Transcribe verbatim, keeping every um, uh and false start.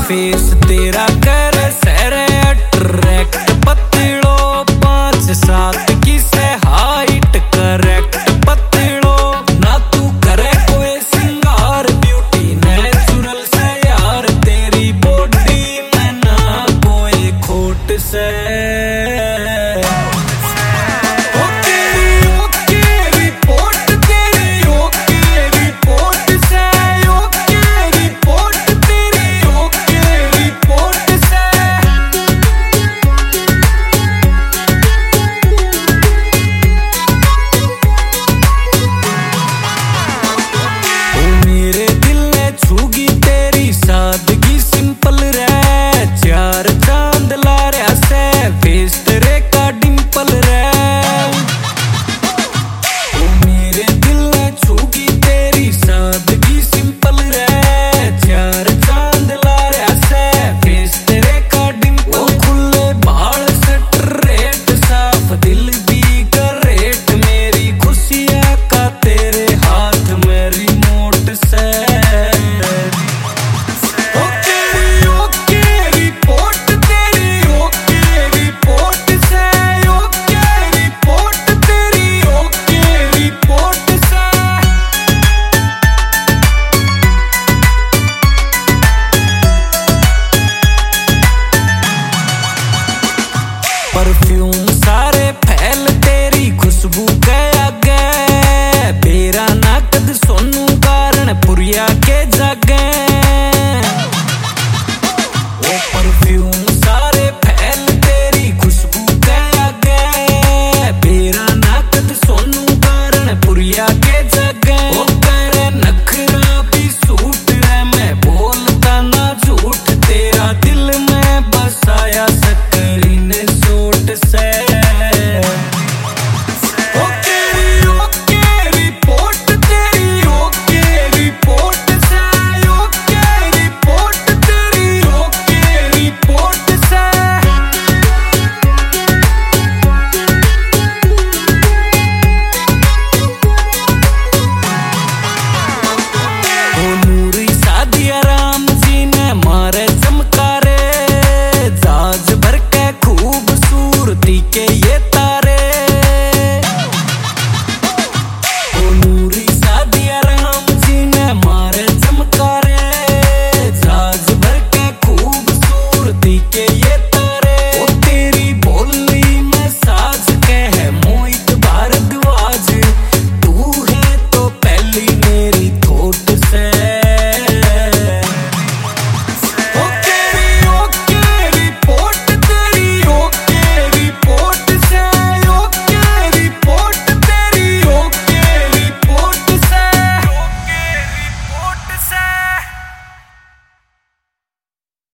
Face तेरा कर sir attract, पतलो पाँच सात की से हाइट करेक्ट, पतलो ना तू करे कोई सिंगार, ब्यूटी नेचुरल से यार, तेरी बॉडी में ना कोई खोट से। सादगी सिंपल रे, चार चांद ला रहा से, फेस तेरे का डिंपल रे। ओ मेरे दिल ने छूगी तेरी सादगी सिंपल रे, चार चांद ला रहा से, फेस तेरे का डिंपल। ओ खुले बाल स्ट्रेट साफ दिल भी करेट, मेरी खुशियां का तेरे हाथ में रिमोट से। परफ्यूम सारे फैल तेरी खुशबू गया गए, बेरा नाकद सोनू कारण पुरिया के जागे। वो परफ्यूम सारे फैल तेरी खुशबू गया गए, बेरा नाकद सोनू कारण पुरिया के जागे। वो करे नखरा भी सूट है, मैं बोलता ना झूठ, तेरा दिल में बसाया स्क्रीन शॉट से। ओके ओके रिपोर्ट तेरी, ओके रिपोर्ट से, ओके रिपोर्ट तेरी, ओके रिपोर्ट से। ओ नूरी सादिया राम जी ने मारे चमकारे, जाज भर के खूबसूरती के